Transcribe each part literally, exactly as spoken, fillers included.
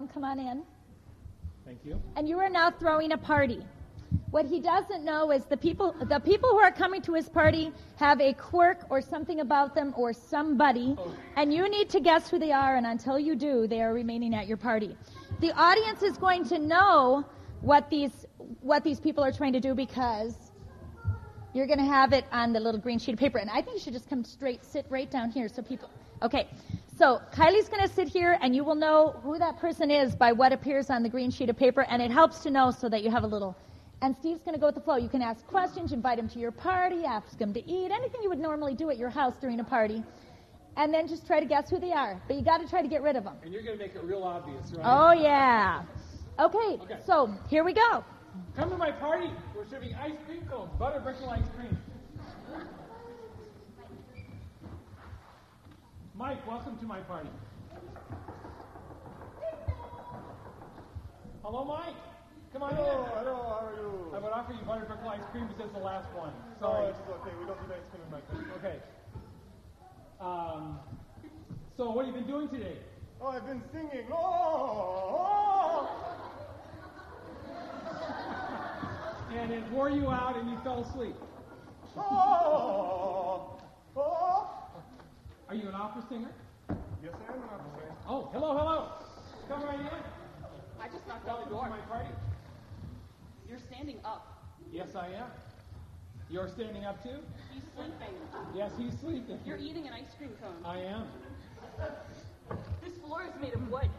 come on in. Thank you. And you are now throwing a party. What he doesn't know is the people the people who are coming to his party have a quirk or something about them or somebody, oh. and you need to guess who they are, and until you do, they are remaining at your party. The audience is going to know what these what these people are trying to do because you're going to have it on the little green sheet of paper. And I think you should just come straight, sit right down here so people... Okay, so Kylie's going to sit here, and you will know who that person is by what appears on the green sheet of paper, and it helps to know so that you have a little... And Steve's going to go with the flow. You can ask questions, invite him to your party, ask him to eat, anything you would normally do at your house during a party, and then just try to guess who they are. But you got to try to get rid of them. And you're going to make it real obvious, right? Oh, yeah. Okay, okay, so here we go. Come to my party. We're serving ice cream cones, butter brickle ice cream. Mike, welcome to my party. Hello, Mike. Come on hello, in. Hello, how are you? I would offer you butter brickle ice cream, but this is the last one. Sorry. No, it's okay. We don't do ice cream in my country. Okay. Um, so what have you been doing today? Oh, I've been singing. Oh, oh. And it wore you out and you fell asleep. Oh, oh. Are you an opera singer? Yes, I am an opera singer. Oh, hello, hello. Come right in. I just knocked out the door. To my party. You're standing up. Yes, I am. You're standing up too? He's sleeping. Yes, he's sleeping. You're eating an ice cream cone. I am. This floor is made of wood.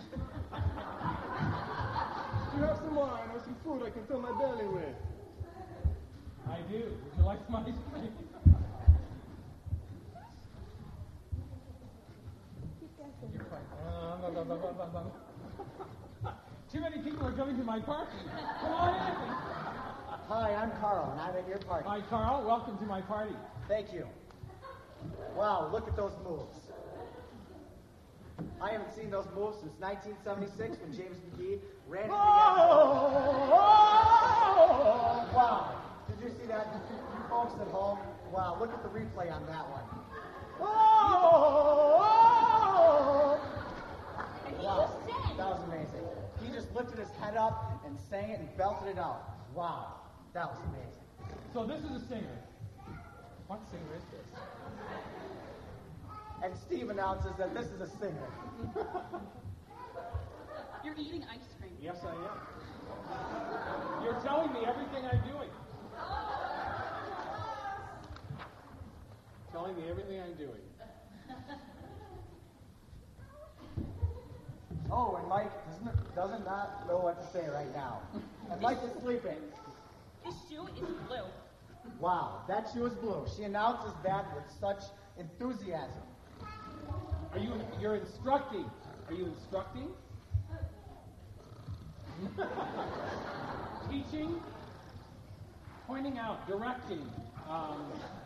Do you have some wine or some food I can fill my belly with? I do. Would you like some ice cream? You're fine. Uh, blah, blah, blah, blah, blah, blah. Too many people are coming to my party. Come on in. Hi, I'm Carl, and I'm at your party. Hi, Carl. Welcome to my party. Thank you. Wow, look at those moves. I haven't seen those moves since nineteen seventy-six when James McGee ran into the end zone. Oh, wow. Did you see that? You folks at home? Wow, look at the replay on that one. Oh, wow, that was amazing. He just lifted his head up and sang it and belted it out. Wow, that was amazing. So this is a singer. What singer is this? And Steve announces that this is a singer. You're eating ice cream. Yes, I am. You're telling me everything I'm doing. Telling me everything I'm doing. Oh, and Mike doesn't, doesn't not know what to say right now. And Mike is sleeping. His shoe is blue. Wow, that shoe is blue. She announces that with such enthusiasm. Are you, you're instructing. Are you instructing? Teaching? Pointing out, directing. Um,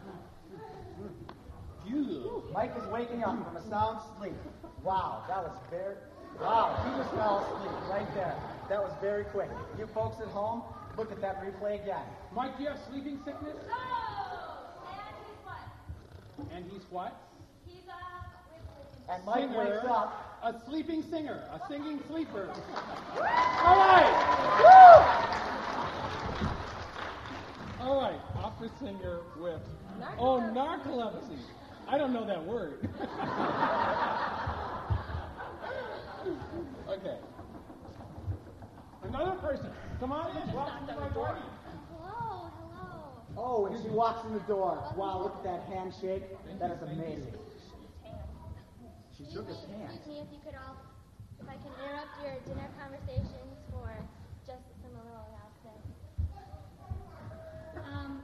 you. Mike is waking up from a sound sleep. Wow, that was very... Wow, he just fell asleep right there. That was very quick. You folks at home, look at that replay again. Mike, do you have sleeping sickness? No! And he's what? And he's what? He's uh And Mike singer, wakes up. A sleeping singer. A singing sleeper. All right. Woo! All right. Opera singer with... Narcolepsy. Oh, narcolepsy. I don't know that word. Okay. Another person. Come on in. Welcome to my party. Hello, hello. Oh, and she walks in the door. Wow, look at that handshake. That is amazing. She shook his hand. Excuse me if you could all, if I can interrupt your dinner conversations for just some little announcement. Um,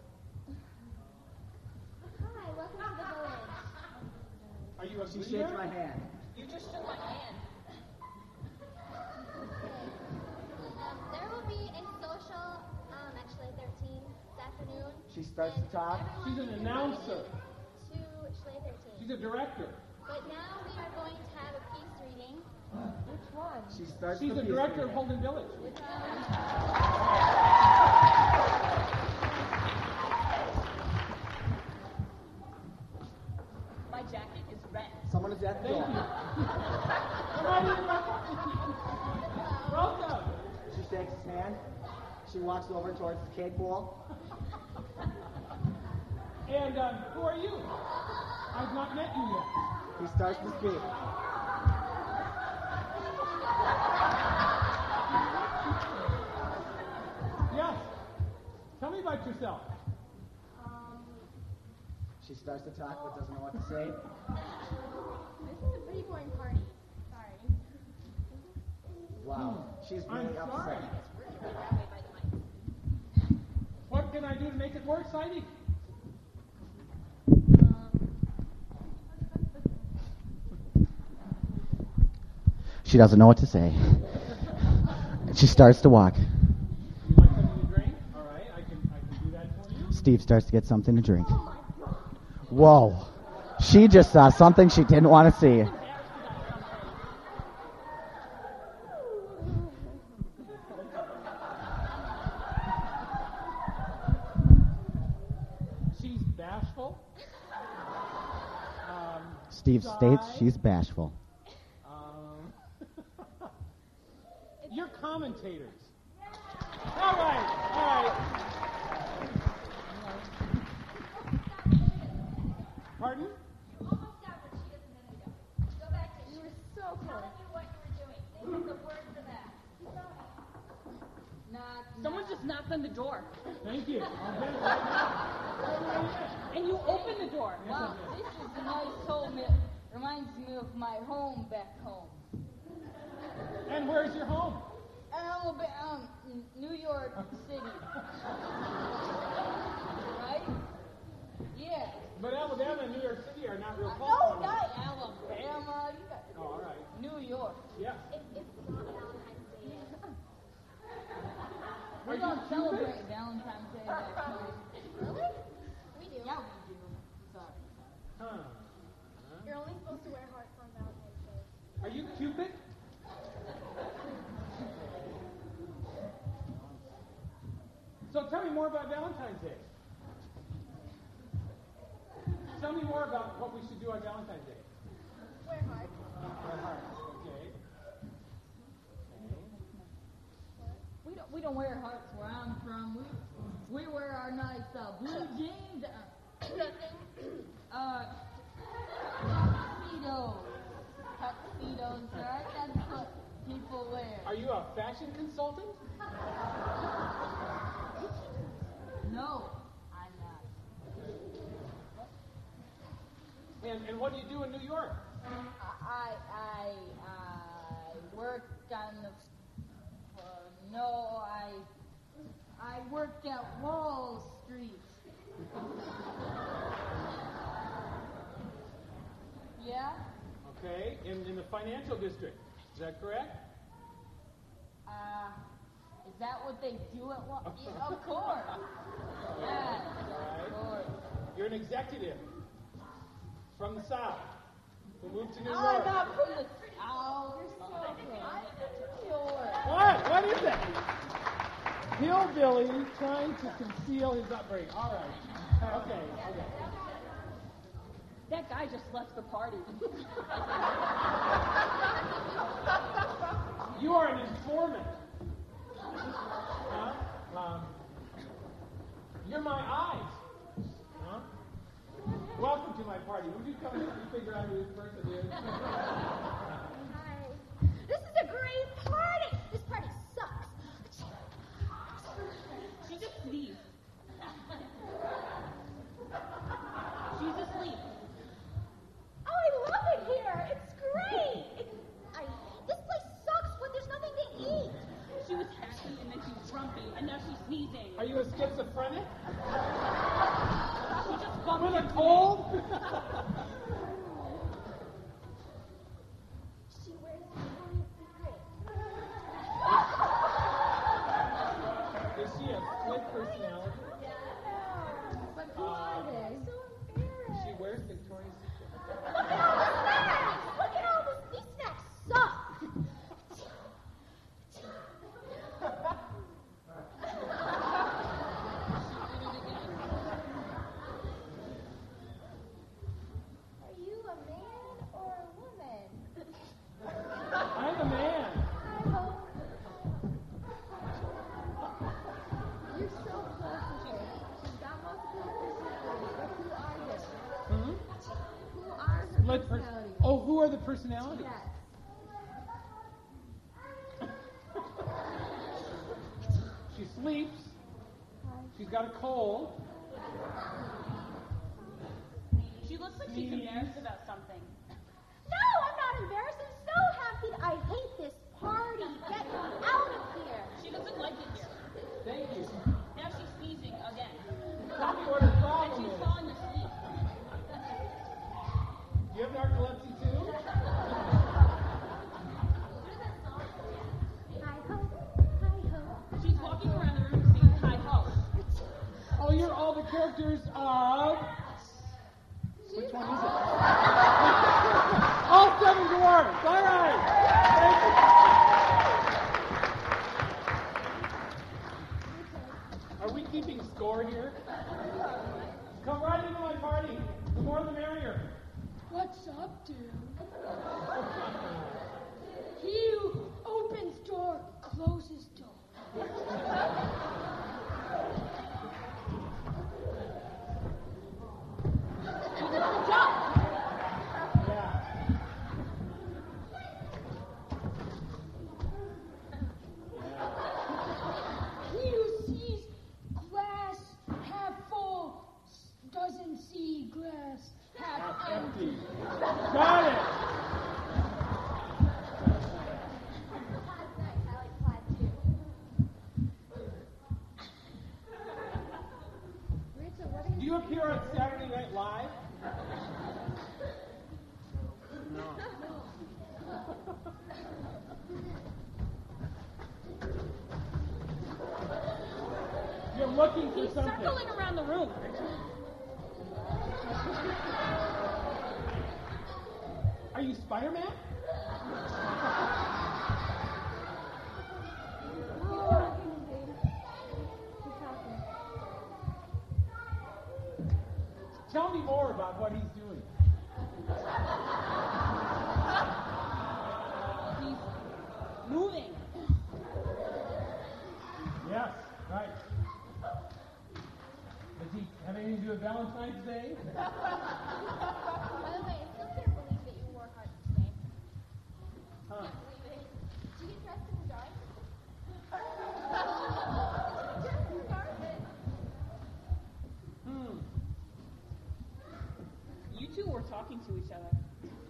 hi, welcome to the village. Are you a She leader? shakes my hand. You just shook my hand. Um, there will be a social, um, actually thirteen this afternoon. She starts and to talk. everyone She's an is announcer. invited To Schley thirteen. She's a director. But now we are going to have a piece reading. Which one? She starts She's the the piece director of reading. Holden Village. My jacket is red. Someone is at the Thank door. you. Come on in. shakes his hand. She walks over towards the cake bowl. And um, who are you? I've not met you yet. He starts to speak. Yes. Tell me about yourself. Um, She starts to talk but doesn't know what to say. this is a pretty boring party. Sorry. Wow. She's really I'm upset. sorry. What can I do to make it more exciting? She doesn't know what to say. She starts to walk. You like something to drink? All right, I can I can do that for you. Steve starts to get something to drink. Whoa. She just saw something she didn't want to see. She's bashful. Um, Steve shy. states she's bashful. Um, you're commentators. All right, all right. Pardon? You almost got what she does a minute ago. Go back to you were so close. Telling you what you were doing. Think of the word for that. Knock, Someone just knocked on the door. Thank you. I'll get it right now. And you opened the door. Wow, this is a nice home. It reminds me of my home back home. And where's your home? Alabama, um, New York City. Right? Yeah. But Alabama and New York City are not real close. No, not Alabama. You got Oh, all right. New York. Yeah. It, it's not Valentine's Day yet. We don't celebrate Valentine's Day back home. Really? We do. Yeah, we do. Sorry. Huh. You're only supposed to wear hearts on Valentine's Day. Are you Cupid? So tell me more about Valentine's Day. Tell me more about what we should do on Valentine's Day. Wear hearts. Okay. We don't we don't wear hearts where I'm from. We we wear our nice uh, blue jeans. Uh, Nothing. uh tuxedos. Tuxedos, right? That's what people wear. Are you a fashion consultant? No, I'm not. And, and what do you do in New York? I I I work on the uh, no I I worked at Wall Street. Yeah? Okay. In, in the financial district. Is that correct? Uh is that what they do at Wall? Yeah, of course. Yeah, of course. You're an executive from the South who moved to New I'm York. not from the South. You're so close. Sure. What? What is it? Hillbilly trying to conceal his upbringing. All right. Okay. Okay. That guy just left the party. You are an informant. Huh? Um, you're my eyes. Huh? Welcome to my party. Would you come and figure out who this person is? Hi. This is a great party. This party sucks. She just sneezed. She's asleep. Oh, I love it here. It's great. It, I, this place sucks when there's nothing to eat. She was happy and then she's grumpy and now she's sneezing. Are you a schizophrenic? She just bumped With a into me. cold? let's. personalities. Oh, who are the personalities? Yes. She sleeps. She's got a cold. She looks like she's embarrassed about something. No, I'm not embarrassed. I'm so happy. I hate this party. Get me out of here. She doesn't like it here. Thank you. Now she's sneezing again. Tell me what her And problem she's is. falling asleep. Do you have narcolepsy too? Hi ho, hi ho. She's walking around the room saying hi ho. Oh, you're all the characters of. Which one is it? All seven dwarfs. All right. Thank you. Are we keeping score here? Come right into my party. The more the merrier. What's up, dude? He who opens door, closes door. He who sees glass half full doesn't see glass half empty. Got it. Plaid's nice. I like plaid too. Rachel, what are Do you appear on Saturday Night Live? No. You're looking for He's something. circling around the room. Are you Spider-Man? Tell me more about what he's doing. He's moving. Yes, right. Does he have anything to do with Valentine's Day? By the way, I still can't believe that you wore hearts today. Huh. Can't believe it. Did you get dressed in the dark? Dressed in the dark? Hmm. You two were talking to each other.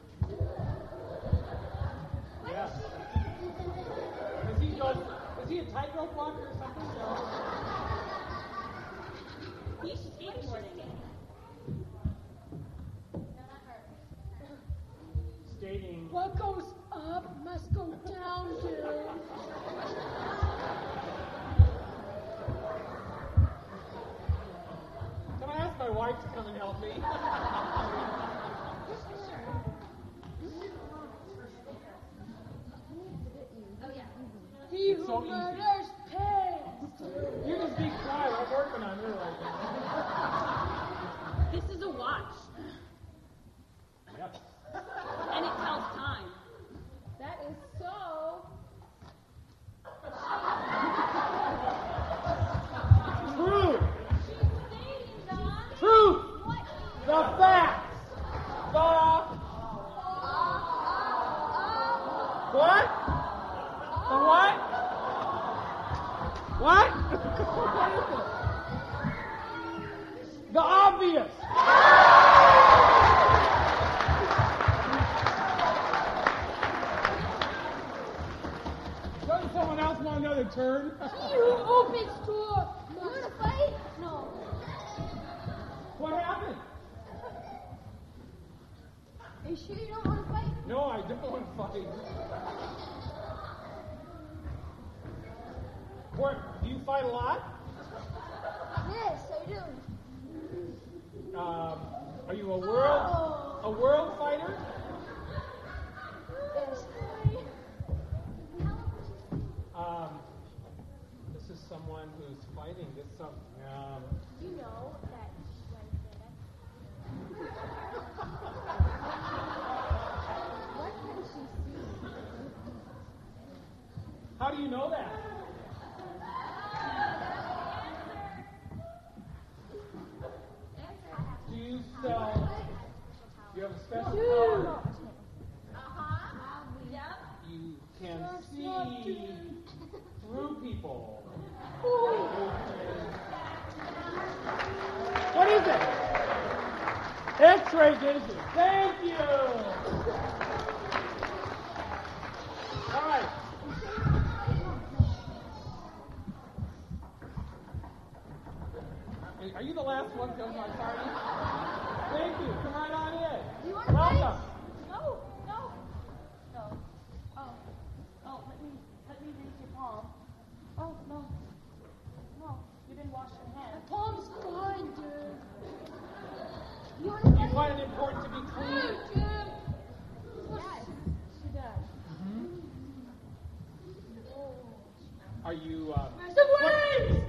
Yes. Is he just, is he a tightrope walker or something? No. He's skateboarding. Skating. What goes up must go down, dude. Can I ask my wife to come and help me? He It's who so easy. murders pays. You just be quiet. I'm working on her right now. This is a watch, Yes. and it tells time. That is so. True. She's dating, Don. Truth. What? The facts. The what? The what? What? What is it? The obvious. Doesn't someone else want another turn? He who opens door You must wanna fight? No. What happened? Are you sure you don't want to fight? No, I don't want to fight. What? Do you fight a lot? Yes, I do. Um, are you a world a world fighter? Yes. Um, this is someone who's fighting. This some um. You know that Wednesday. What can she see? How do you know that? Do you sell? Do you have a special Dude. power. Uh-huh. Yep. You can see through people. What is it? X-ray vision. Thank you. All right. Are you the last one to my party? Thank you. Come right on in. You want to Welcome. No, no. No. Oh. Oh, let me, let me read your palm. Oh, no. No, you didn't wash your hands. Palm's fine, dude. You want to You find it important to be clean? Yes, she does. Are you, uh... The waves!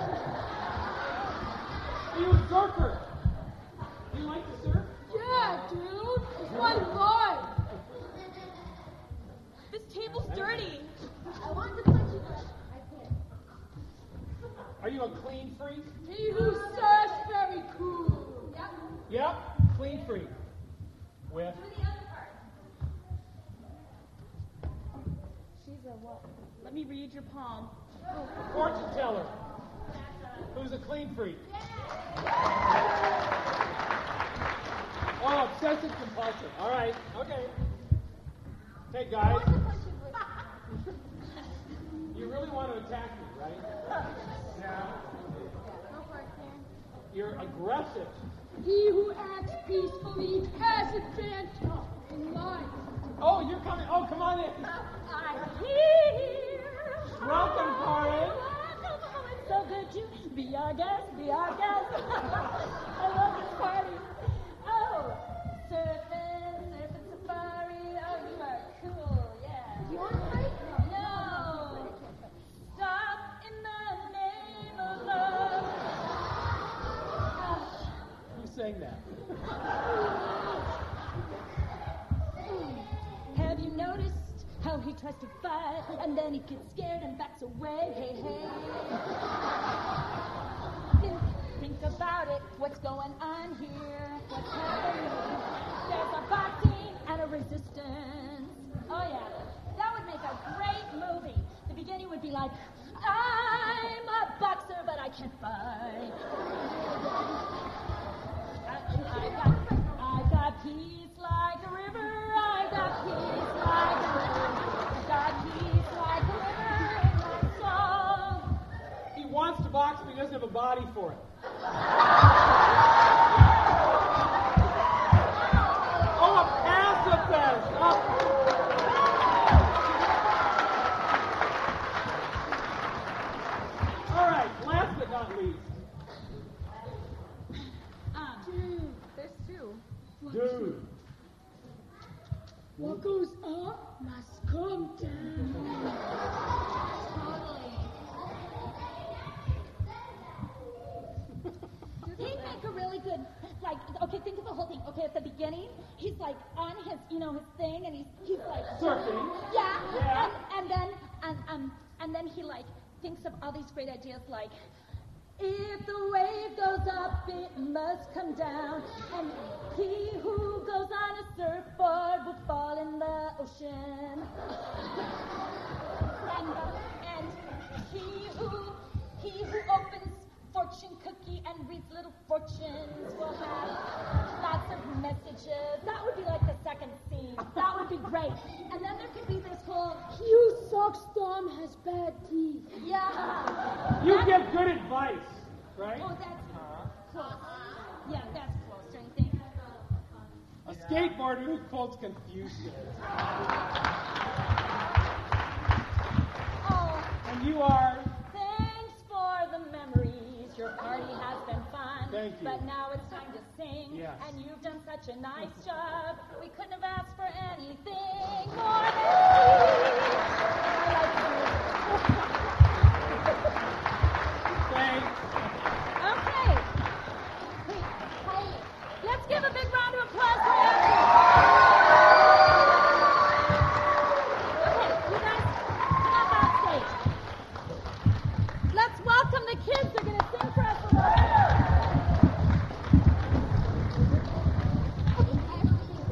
Are you a surfer? Do you like to surf? Yeah, dude. It's my life. This table's dirty. I wanted to touch you, but I can't. Are you a clean freak? He who surfs very cool. Yep. Yep, clean freak. With? Do the other part. She's a what? Let me read your palm. Fortune teller. Who's a clean freak? Oh, obsessive compulsive. All right, okay. Hey, guys. You really want to attack me, right? Yeah. You're aggressive. He who acts peacefully has advantage in life. Oh, you're coming. Oh, come on in. I'm here. Welcome, Corin. Oh, it's so good to be our guest, be our guest. I love this party. Oh, surfing, surfing safari. Oh, you are cool, yeah. You want to fight? No. Stop in the name of love. Who sang that? Have you noticed how he tries to fight and then he gets scared and backs away? Hey, hey. Think, think about it. What's going on here? What's happening? There's a boxing and a resistance. Oh, yeah. That would make a great movie. The beginning would be like, I'm a boxer, but I can't fight. I, I got, I got peace like a river. I got peace like a river. I got peace like a river in my soul. He wants to box, but he doesn't have a body for it. Oh, a pacifist! Oh. All right, last but not least. Um, there's two. Dude. What goes up must come down. He'd make a really good, like, okay, think of the whole thing. Okay, at the beginning, he's like on his, you know, his thing, and he's he's like Surfing. Yeah. Yeah. And, and then and um and then he like thinks of all these great ideas like, if the wave goes up, it must come down, and he who goes on a surfboard will fall in the ocean. and uh, and he who he who opens fortune cookie and reads little fortunes will have lots of messages. That would be like the second scene. That would be great. And then there could be this whole, He who sucks thumb has bad teeth. yeah. You That- give good advice, right? Oh, that's close. Yeah, that's close, don't you think? A skateboarder who quotes Confucius. Oh, And you are... thanks for the memories. Your party has been fun. Thank you. But now it's time to sing. Yes. And you've done such a nice job. We couldn't have asked for anything more than Thanks. Okay. Hey, hey, let's give a big round of applause for Andrew. Okay, you guys, come up on stage. Let's welcome the kids. They're going to sing for us a little bit.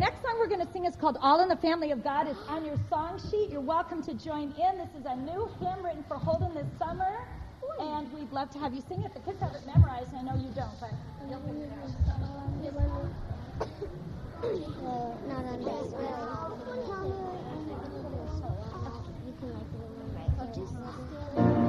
next song we're going to sing is called All in the Family of God. It's on your song sheet. You're welcome to join in. This is a new hymn written for Holden this summer, and we'd love to have you sing it. The kids have it memorized, and I know you don't, but you'll figure it out. Well, not on this way. You can like remember right here.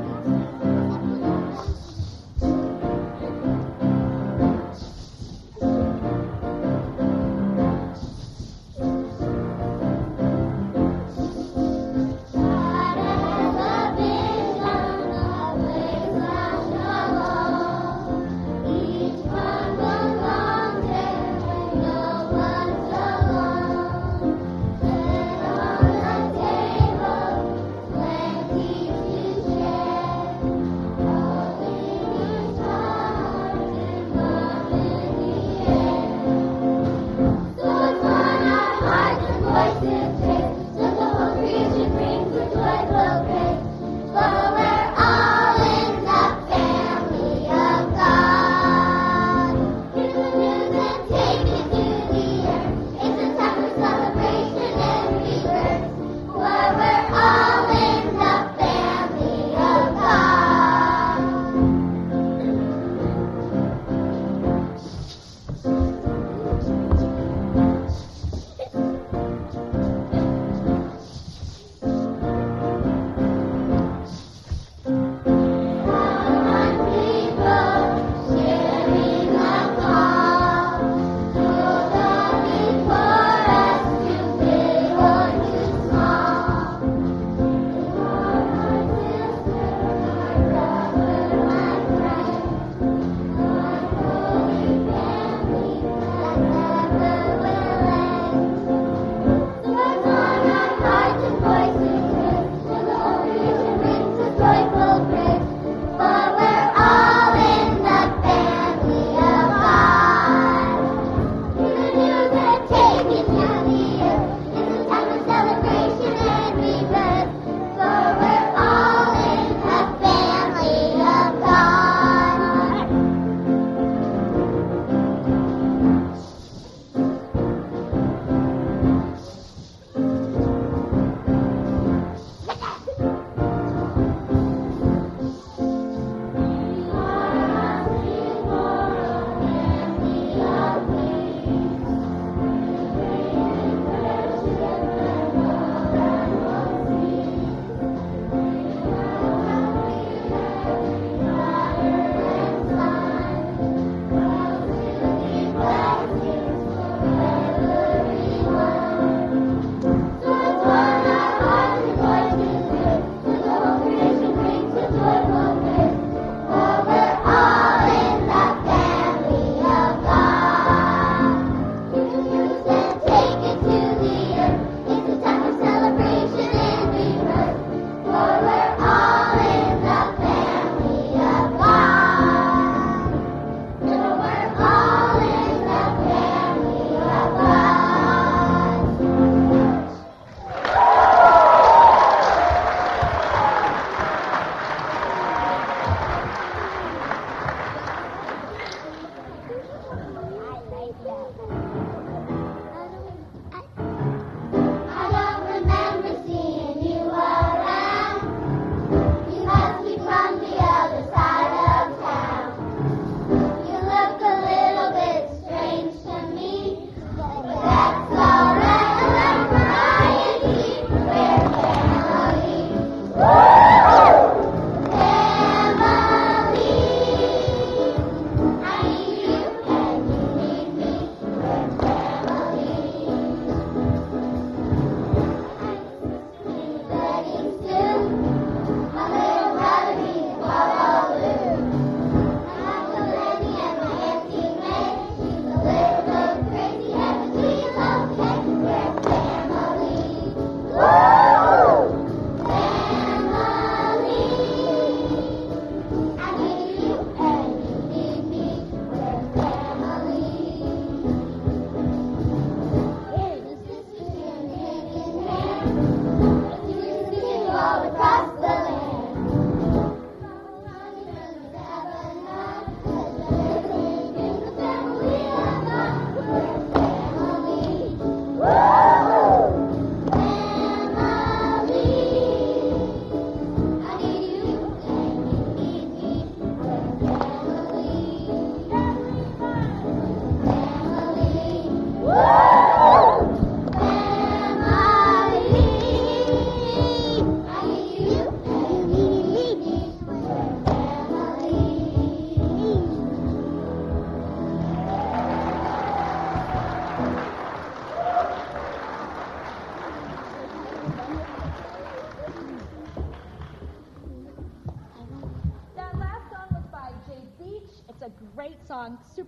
Each one belongs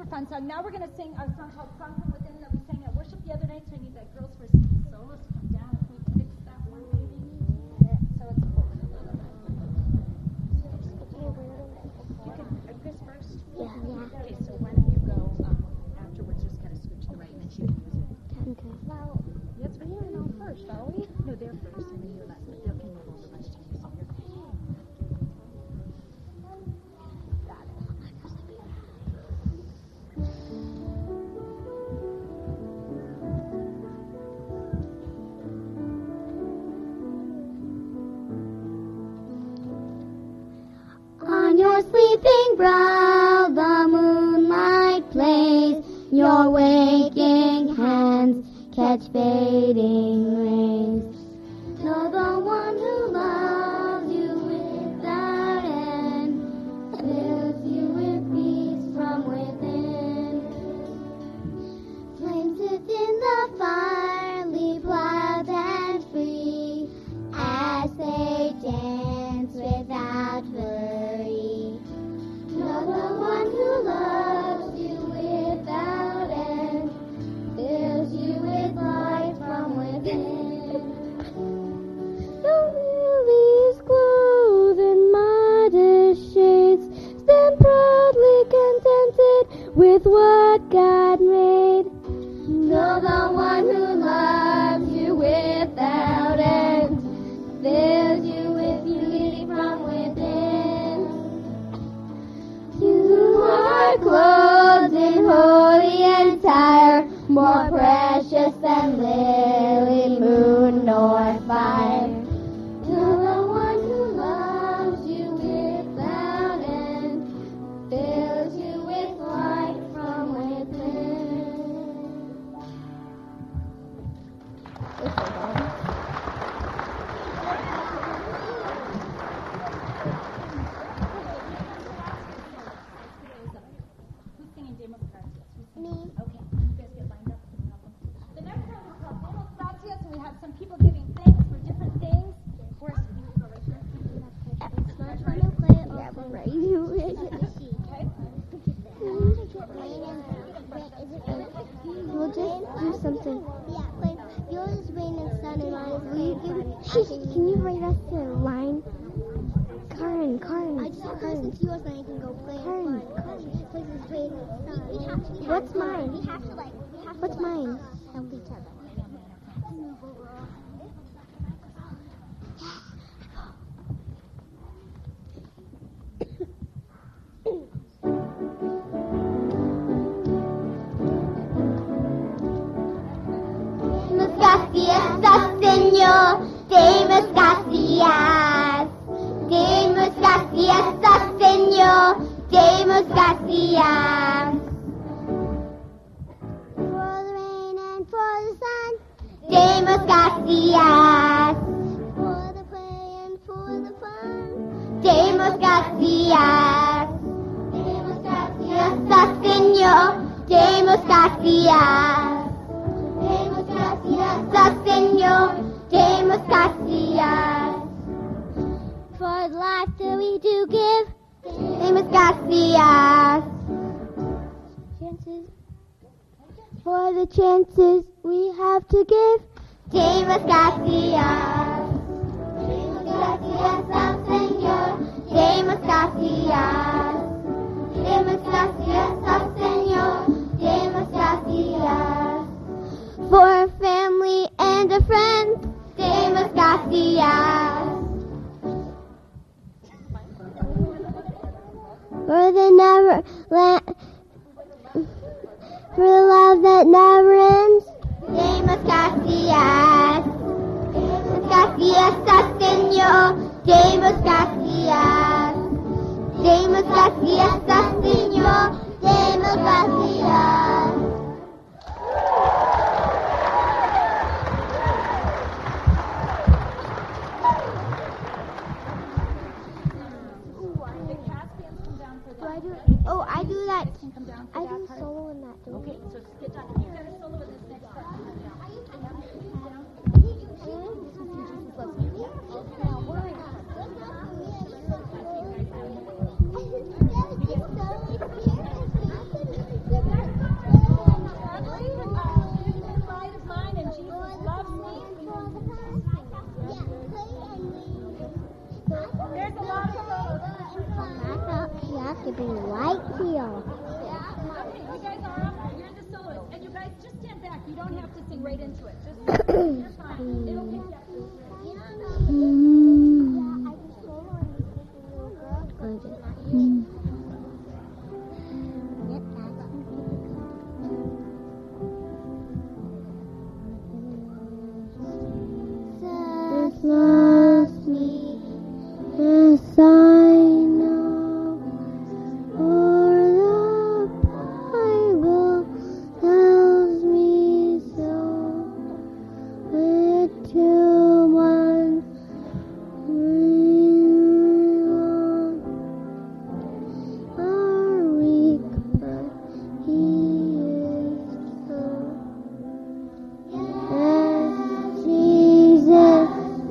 super fun song. Now we're going to sing our song called Song From Within that we sang at worship the other night, so I need that girls first solo to come down if we fix that one, maybe. So it's forward a little bit. You can, uh, Chris first? Yeah, yeah. Okay, so why don't you go um, afterwards, just kind of switch to the right, and then she can use it. Okay. Well, that's what you know first, are we? No, they're first, and then you're last, but they'll come over much time, so you're got it. On your sleeping brow the moonlight plays, your waking hands catch fading rays. Know the one who loves you without end, fills you with peace from within. Flames within the fire leave wild and free, as they dance without worry. Know the one who loves you without end, fills you with light from within. The lilies clothed in modest shades stand proudly contented with what God made. Know the one who loves you without end, fills you with beauty from within. You are clothed in holy attire, more precious than lily, moon, nor fire. You're the one who loves you without end, fills you with light from within. Who's singing Demos Gracias? Who's singing? Me. Okay, you guys get lined up. The next song is called Demos Gracias, and we have some people giving thanks for different things. For us, you go right here. It's not going to play it yeah, we're right. We'll just do something. Yeah, like yours is rain and sun and mine is will you give me, can you write us a line? Karen, Karen, I just have to listen to yours and I can go play Karen. Karen. Plays is rain and sun. We, we have to, we What's have mine? To, we have to like, we have What's to mine? Like, help each other. Gracias, Señor, demos gracias. Demos gracias, Señor, demos gracias. For the rain and for the sun, demos gracias. For the play and for the fun, demos gracias. Demos gracias, Señor, demos gracias. Demos gracias, Señor, demos gracias. For the life that we do give, demos gracias. Chances. For the chances we have to give, demos gracias. Demos gracias, Señor, demos gracias. Demos gracias, Señor, demos gracias. For a family and a friend, demos gracias. For the never la- for the love that never ends, demos gracias. Demos gracias, Señor, demos gracias. Demos gracias, Señor, demos gracias. Do I do? Oh, I do that. Come down for I that do part. solo in that. Too. Okay, so get down. You got a solo with this next part. Now worry. Thank you. right into it. Just, you're fine. It'll pick you up. Loves me as I know, for the Bible tells me so. With two one are weak, but He is so. Yes, Jesus.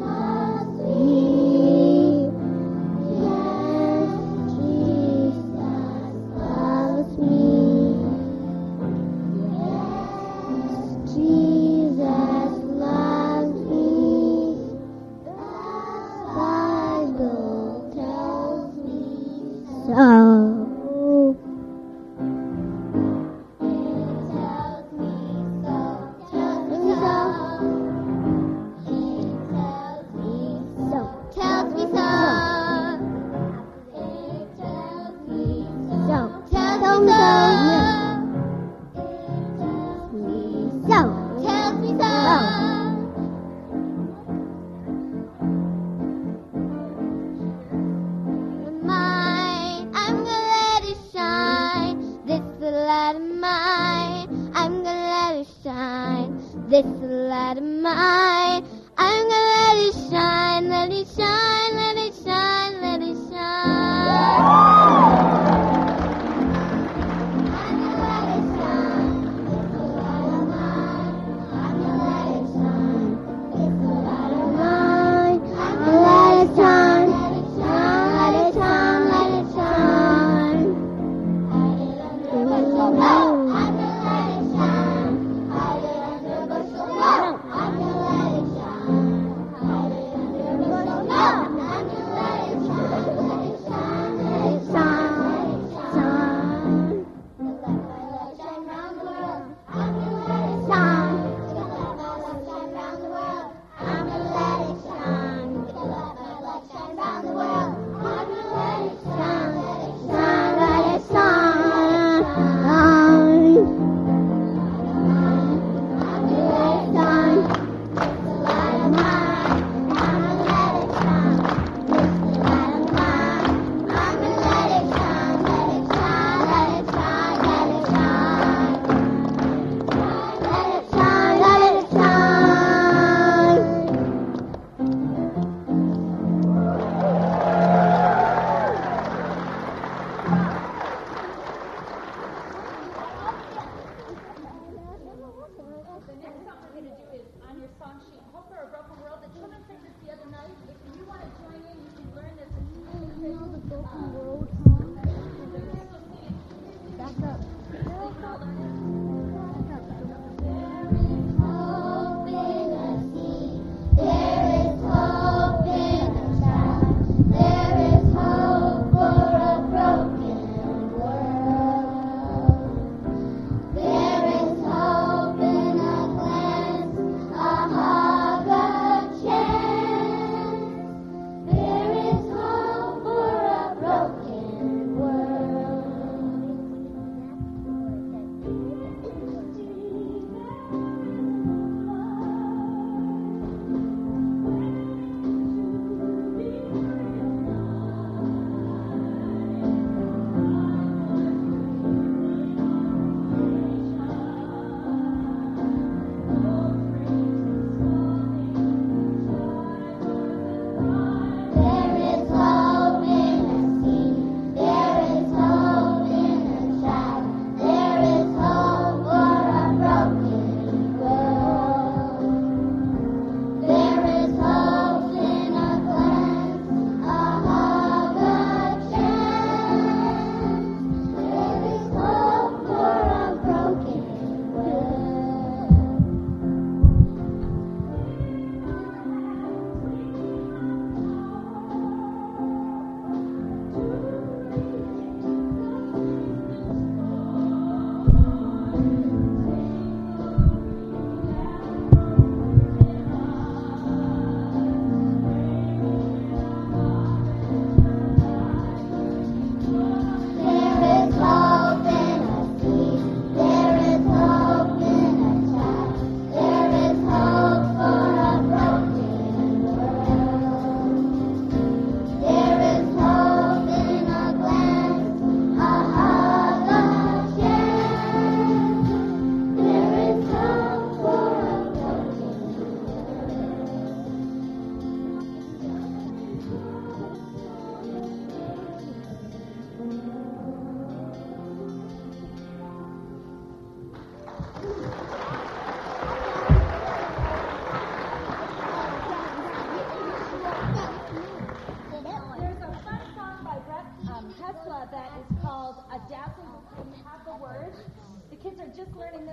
This light of mine, I'm gonna let it shine, let it shine, let it shine, let it shine. I'm gonna let it shine. This light of mine, I'm gonna let it shine. This light of mine, I'm gonna let it shine, let it shine, let it shine, let it shine. Hide it under a bushel, no, I'm gonna let it shine. Hide it under a bushel, no, I'm gonna let it shine. Hide it under a bushel, no, I'm gonna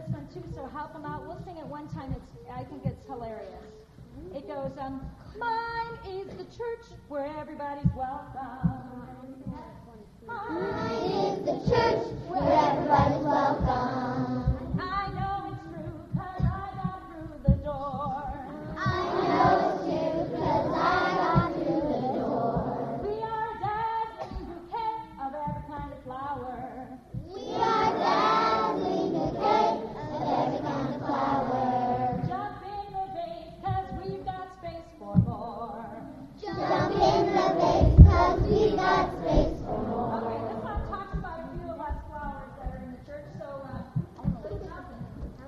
one too, so help them out. We'll sing it one time. It's I think it's hilarious. It goes, um, mine is the church where everybody's welcome. Mine is the church where everybody's welcome. I know it's true, cause I got through the door. I know it's true, cause I got through the door. We are a dazzling bouquet of every kind of flower. We are dazzling bouquet of every kind of flower. Jump in the vase, cause we've got space for more. Jump in the vase, cause we've got space for more. Okay, this song talks about a few of us flowers that are in the church, so uh, let's jump in.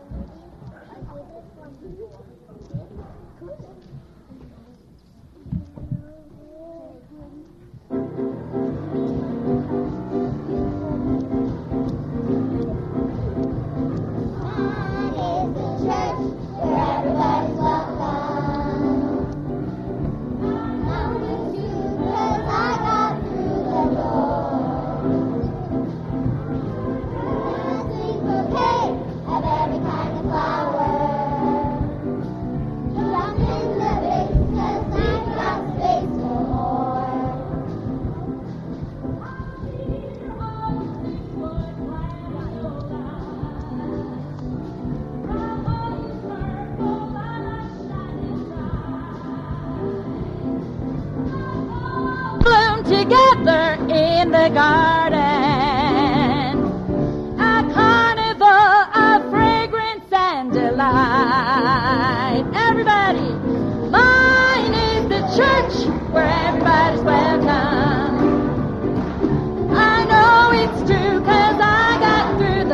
Together in the garden, a carnival of fragrance and delight. Everybody, mine is the church where everybody's welcome. I know it's true cause I got through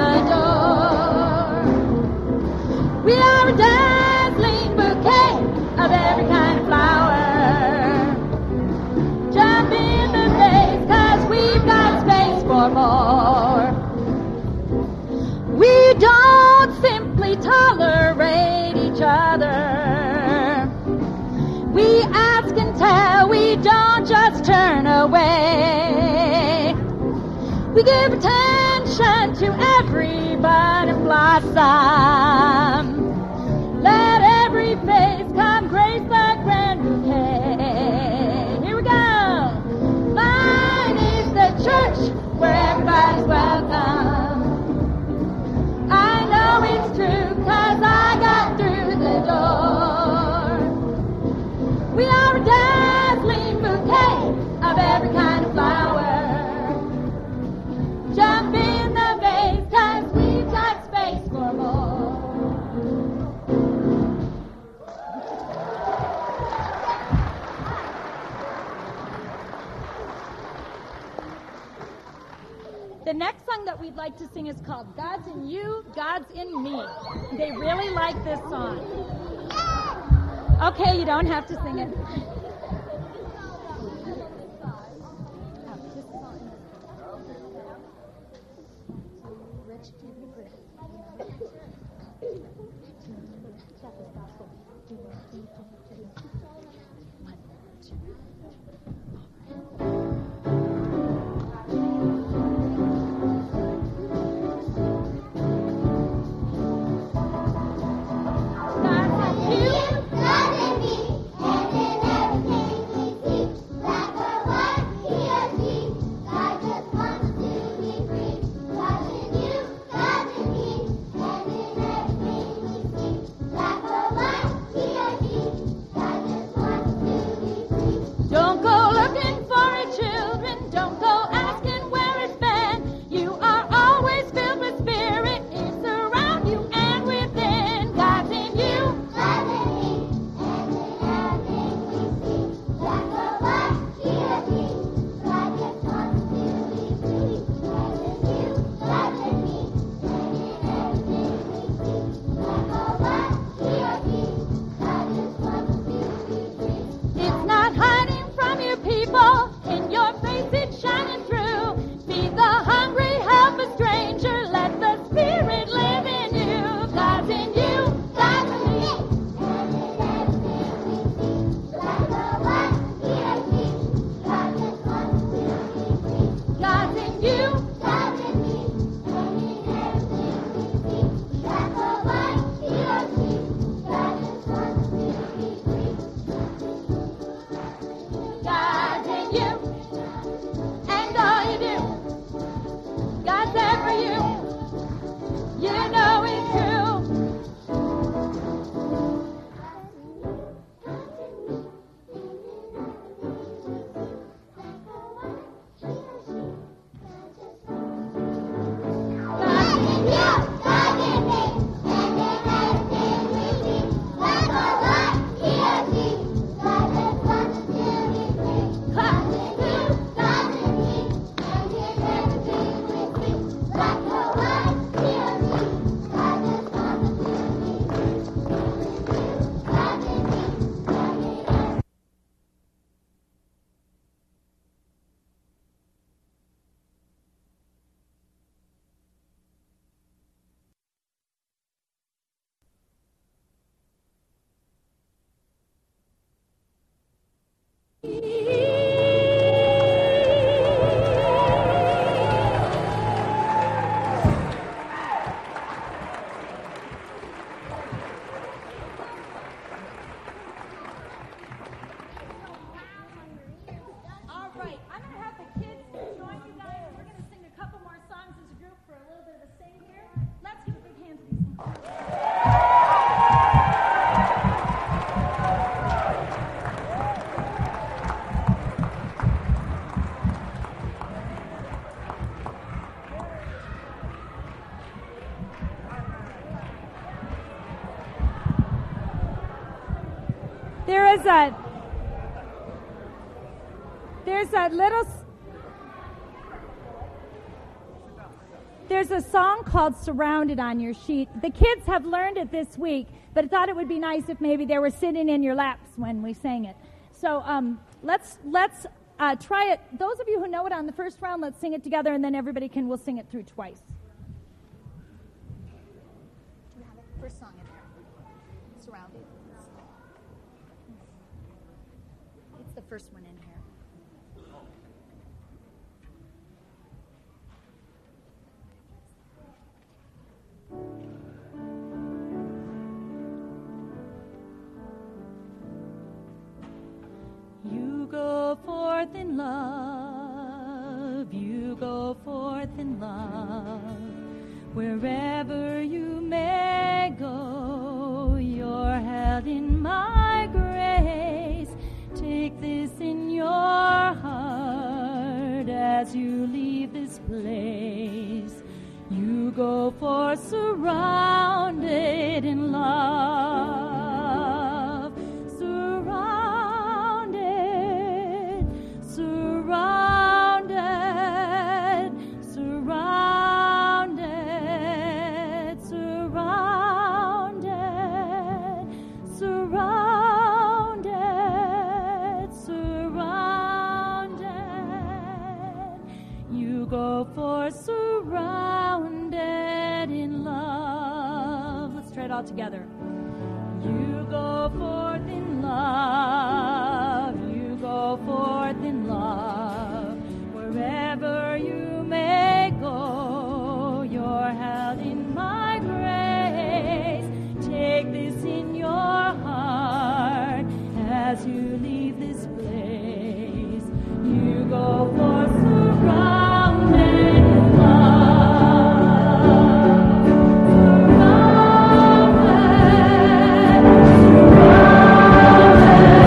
the door. We are a dazzling bouquet of every kind of flower. Jump in the vase, cause we've got space for more. We don't simply tolerate each other. We ask and tell, we don't just turn away. We give attention to every bud and blossom. Let every face come grace the grand bouquet. Here we go. Mine is the church where everybody's welcome. I know it's true cause I got through the door. We are a dazzling bouquet of every kind of flower. Jump in the vase cause we've got space for more. The next song that we'd like to sing is called God's in You, God's in Me. They really like this song. Okay, you don't have to sing it. Black or white, he or she, God All right, I'm going to have the kids join you guys. We're going to sing a couple more songs as a group for a little bit of a sing here. Let's give a big hand to these kids. There is a there's a little there's a song called Surrounded on your sheet. The kids have learned it this week, but I thought it would be nice if maybe they were sitting in your laps when we sang it. So um, let's let's uh, try it. Those of you who know it on the first round, let's sing it together, and then everybody can we'll sing it through twice. Do you have it? First song in there. Surrounded. It's the first one in here. You go forth in love, you go forth in love, wherever you may go, you're held in my grace. Take this in your heart as you leave this place. You go forth surrounded in love, surrounded, surrounded, surrounded, surrounded, surrounded, surrounded. You go forth surrounded in love. Let's try it all together. You go forth in love, you go forth in love, wherever you may go, you're held in my grace. Take this in your heart as you leave this place. You go forth surrounded in love, surrounded, surrounded.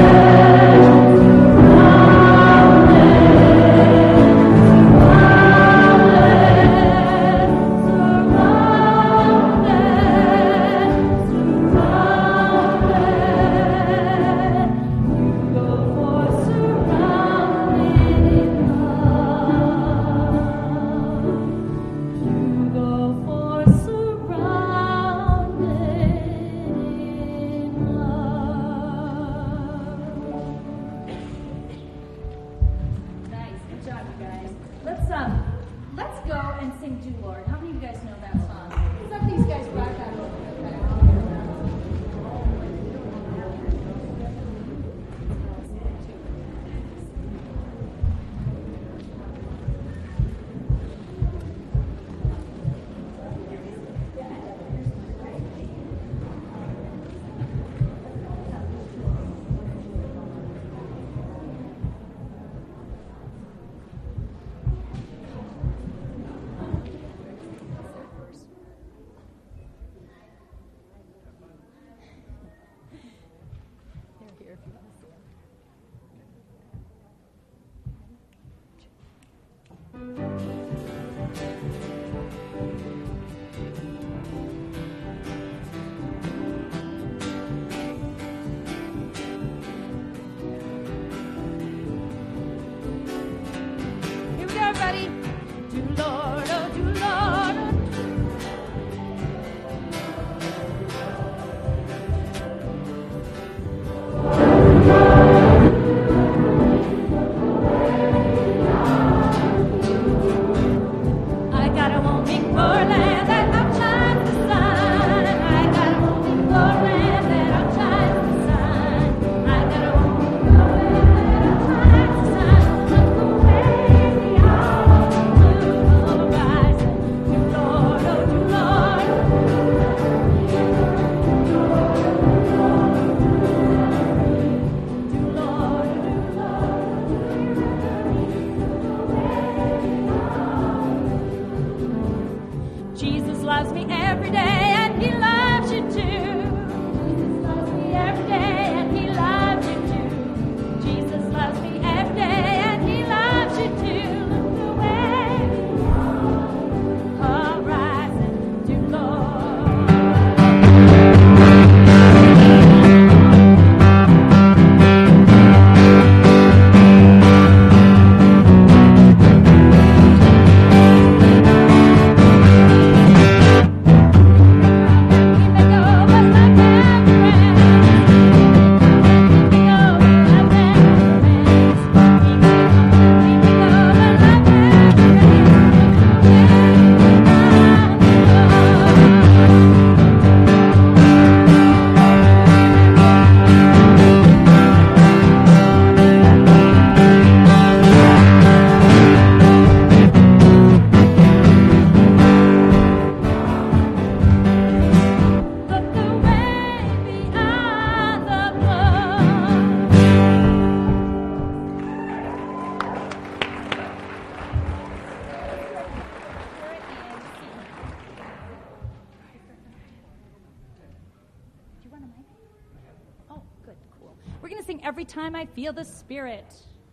sing Every Time I Feel the Spirit.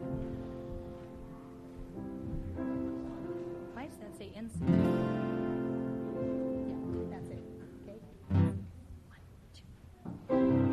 Why does that say inside? Yeah, that's it. Okay. One, two.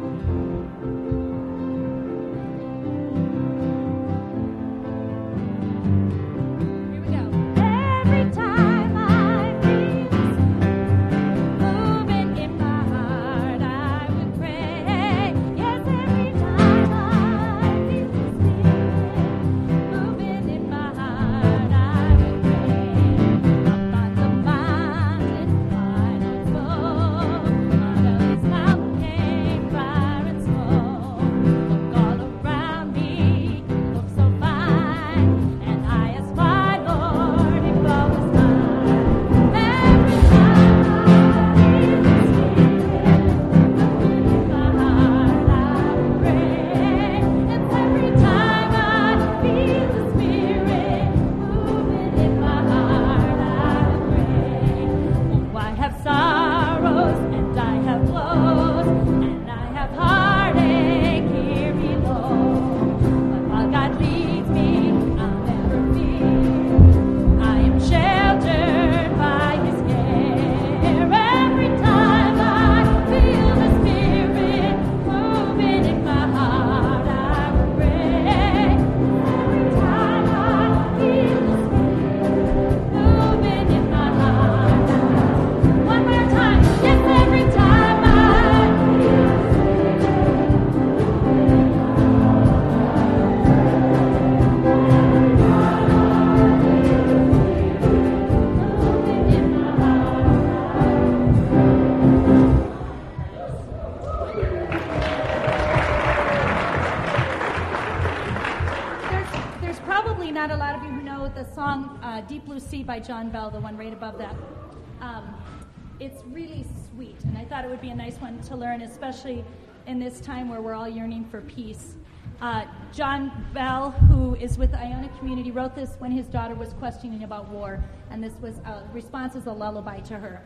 By John Bell, the one right above that. Um, it's really sweet, and I thought it would be a nice one to learn, especially in this time where we're all yearning for peace. Uh, John Bell, who is with the Iona community, wrote this when his daughter was questioning about war, and this was a response as a lullaby to her.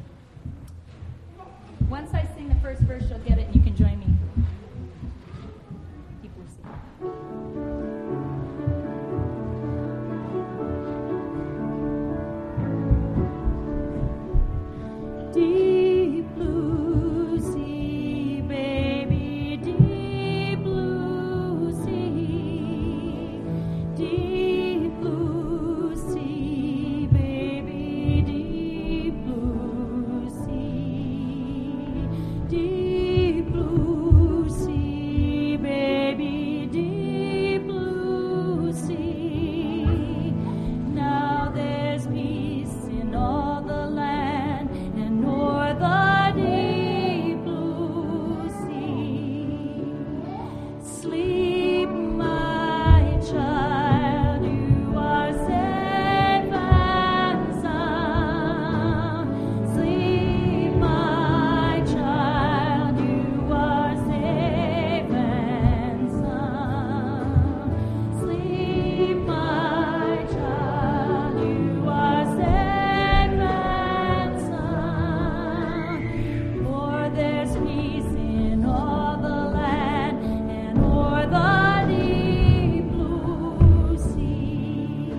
Once I sing the first verse, you'll get it, and you can join me. Deep Blue Sea. Deep blue sea, baby, deep blue sea, deep blue sea, baby, deep blue sea, deep blue sea, baby, deep blue sea. Now there's peace in all the land and o'er the deep blue sea. Sleep, my child, you are safe and sound. Sleep, my child, you are safe and sound. Sleep, my child, you are safe and sound. For there's peace in all the land and o'er the deep blue sea.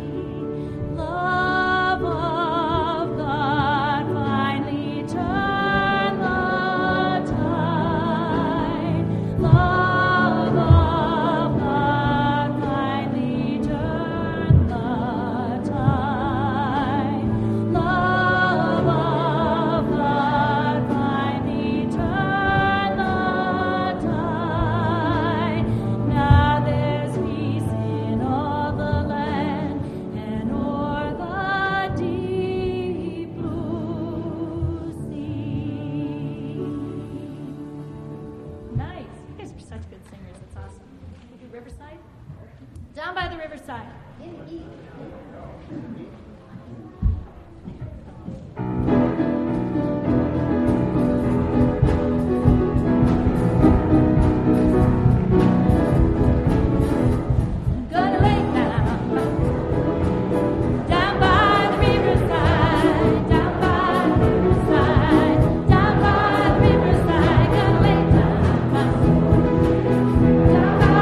Love of God finally turn the tide. Love of God finally turn the tide. Love of God finally turn the tide. Now there's peace in all the land and o'er the deep blue sea. Nice. You guys are such good singers. It's awesome. We do Riverside? Down by the riverside. Gonna lay down, down by the riverside, down by the riverside, down by the riverside. Gonna lay down, down by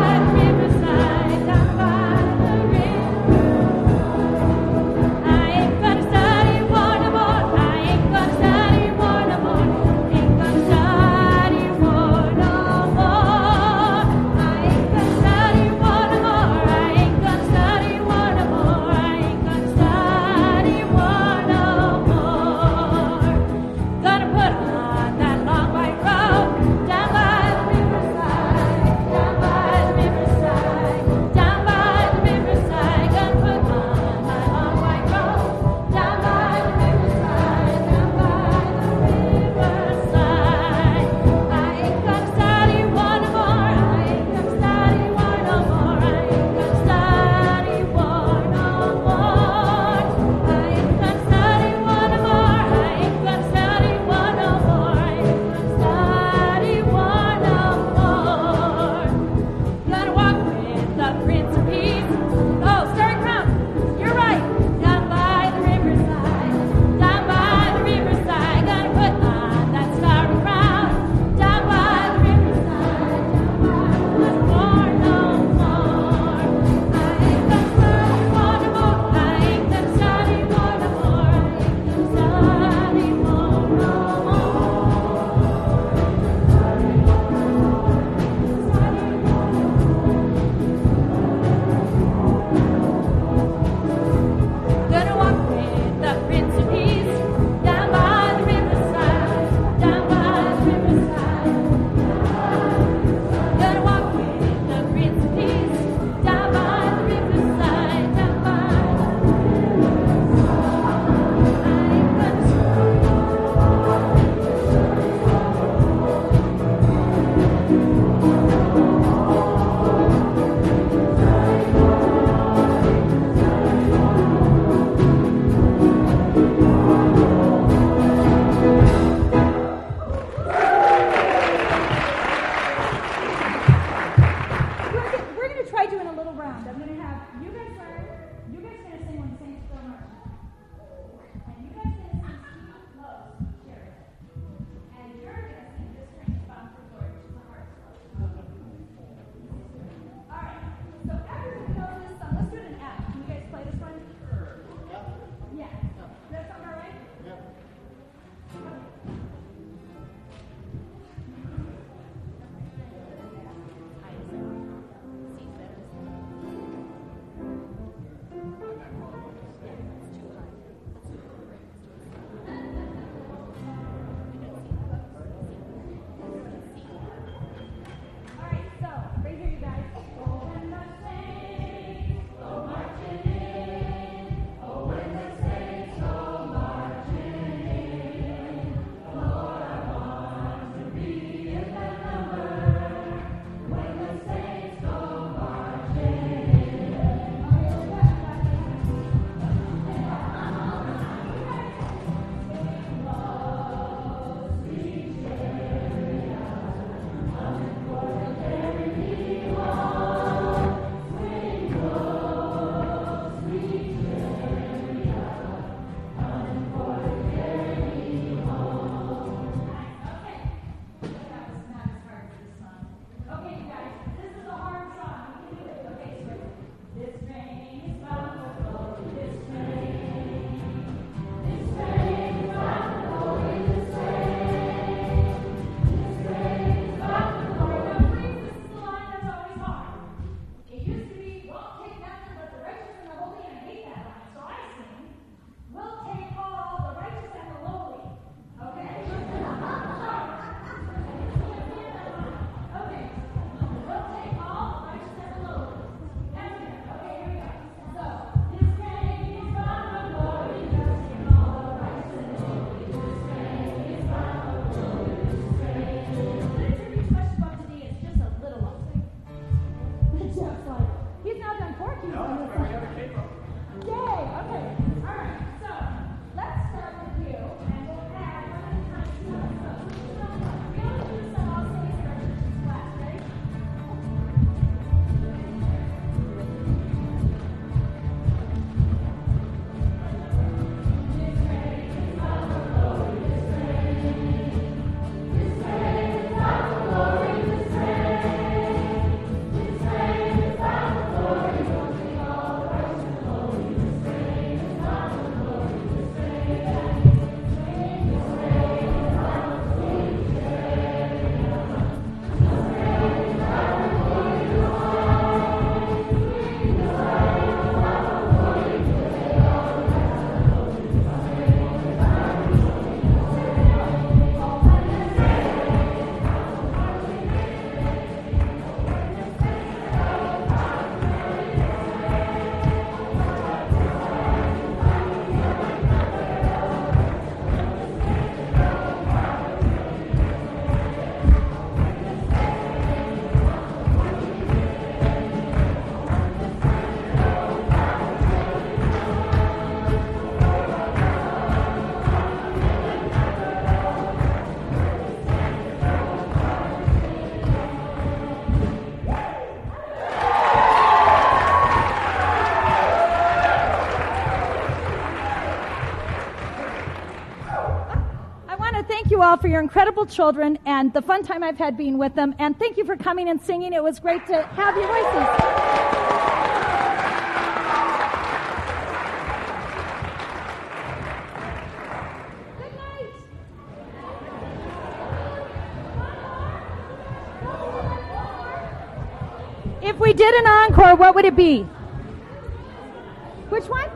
all for your incredible children and the fun time I've had being with them. And thank you for coming and singing. It was great to have your voices. If we did an encore, what would it be? Which one?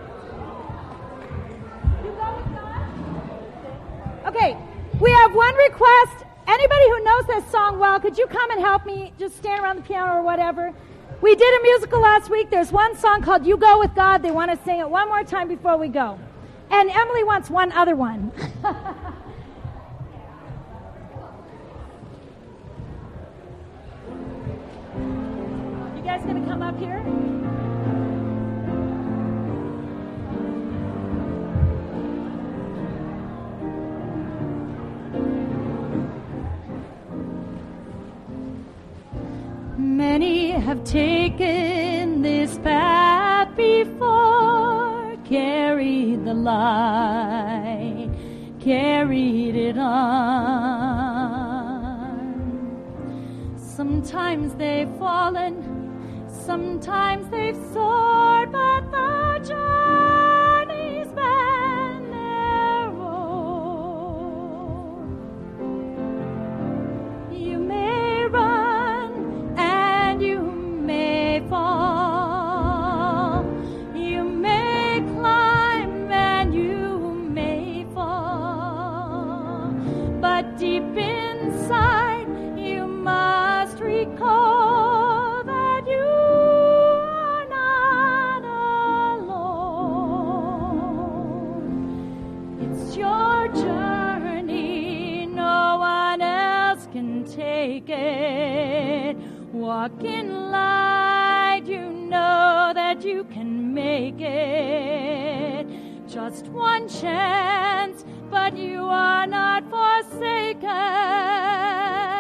You go with God? Okay, we have one request. Anybody who knows this song well, could you come and help me? Just stand around the piano or whatever. We did a musical last week. There's one song called You Go With God. They want to sing it one more time before we go. And Emily wants one other one. You guys going to come up here? Many have taken this path before, carried the light, carried it on. Sometimes they've fallen, sometimes they've soared, but the journey's been narrow. You may run and you may fall. You may climb and you may fall. But deep inside you must recall that you are not alone. It's your journey, no one else can take it. Walk in light, you know that you can make it. Just one chance, but you are not forsaken.